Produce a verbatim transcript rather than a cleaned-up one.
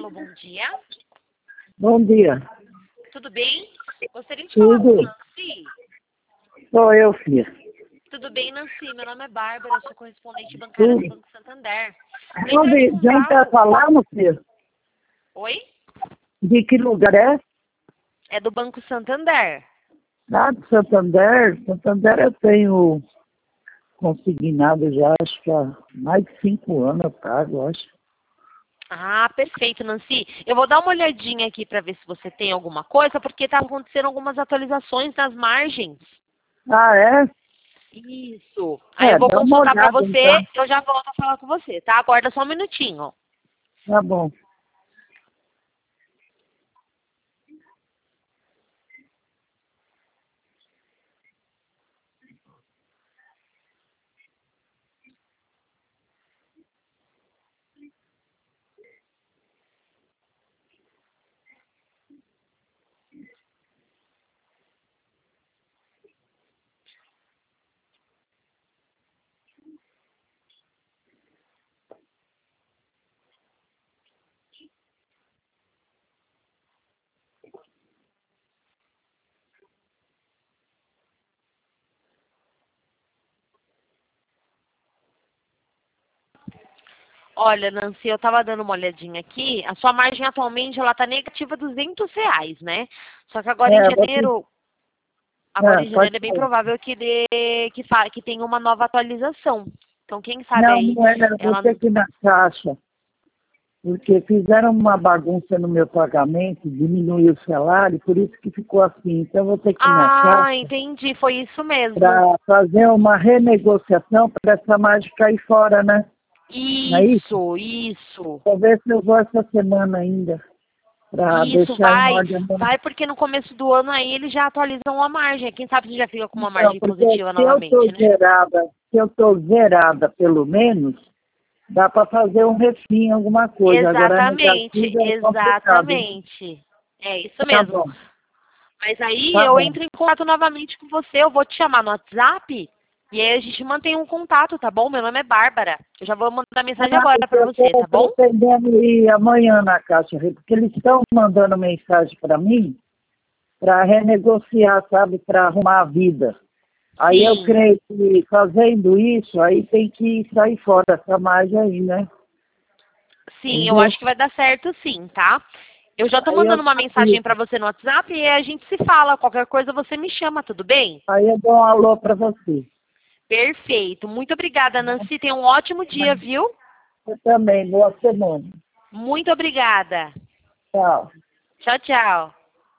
Alô, bom dia. Bom dia. Tudo bem? Gostaria de falar com Tudo. Nancy. Sou eu, filha. Tudo bem, Nancy? Meu nome é Bárbara, sou correspondente bancária do Tudo. Banco Santander. De onde, de onde tá falando, filha? Oi? De que lugar é? É do Banco Santander. Lá de Santander. Santander eu tenho consignado já, acho que há mais de cinco anos eu pago, eu acho. Ah, perfeito, Nancy. Eu vou dar uma olhadinha aqui para ver se você tem alguma coisa, porque tá acontecendo algumas atualizações nas margens. Ah, é? Isso. Aí É, eu vou dá uma consultar para olhada você, então. eu já volto a falar com você, tá? Aguarda só um minutinho. Tá bom. Olha, Nancy, eu estava dando uma olhadinha aqui. A sua margem atualmente ela está negativa duzentos reais, né? Só que agora em É, você... janeiro, agora Ah, em pode janeiro é bem falar. provável que dê, que, fa, que tenha uma nova atualização. Então, quem sabe Não, aí, não é, eu vou ela. ter que ir na caixa. Porque fizeram uma bagunça no meu pagamento, diminuiu o salário, por isso que ficou assim. Então, eu vou ter que ir na Ah, caixa entendi, foi isso mesmo. para fazer uma renegociação para essa margem cair fora, né? Não é isso? Isso, isso. Vou ver se eu vou essa semana ainda, para Isso, deixar em vai. ordem. Vai porque no começo do ano aí eles já atualizam a margem. Quem sabe você já fica com uma Então, margem porque positiva se eu estou novamente, né? zerada, se eu estou zerada pelo menos, dá para fazer um refim, alguma coisa. Agora, Exatamente, negativa é complicado. exatamente. É isso Tá mesmo. bom, Mas aí tá eu bom. entro em contato novamente com você, eu vou te chamar no WhatsApp e aí a gente mantém um contato, tá bom? Meu nome é Bárbara. Eu já vou mandar mensagem Ah, agora porque pra eu você, estou tá bom? pretendendo ir amanhã na Caixa, porque eles estão mandando mensagem para mim para renegociar, sabe, para arrumar a vida. Aí eu Sim, creio que fazendo isso, aí tem que sair fora essa margem aí, né? sim, eu Entendeu? acho que vai dar certo sim, tá? Eu já tô Aí eu, mandando uma mensagem pra você no WhatsApp e aí a gente se fala. Qualquer coisa você me chama, tudo bem? aí eu dou um alô para você. Perfeito. Muito obrigada, Nancy. Tenha um ótimo dia, viu? Você também, boa semana. Muito obrigada. Tchau. Tchau, tchau.